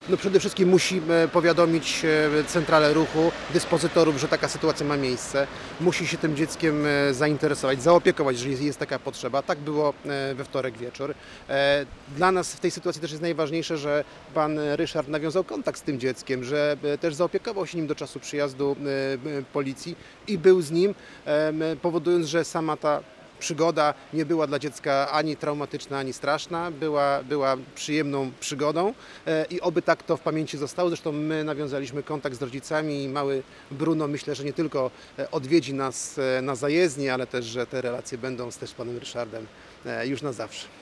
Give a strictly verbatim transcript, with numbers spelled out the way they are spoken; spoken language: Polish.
No przede wszystkim musi powiadomić centralę ruchu, dyspozytorów, że taka sytuacja ma miejsce. Musi się tym dzieckiem zainteresować, zaopiekować, jeżeli jest taka potrzeba. Tak było we wtorek wieczór. Dla nas w tej sytuacji też jest najważniejsze, że pan Ryszard nawiązał kontakt z tym dzieckiem, że też zaopiekował się nim do czasu przyjazdu policji i był z nim, powodując, że sama ta przygoda nie była dla dziecka ani traumatyczna, ani straszna, była, była przyjemną przygodą i oby tak to w pamięci zostało. Zresztą my nawiązaliśmy kontakt z rodzicami i mały Bruno, myślę, że nie tylko odwiedzi nas na zajezdni, ale też, że te relacje będą z też panem Ryszardem już na zawsze.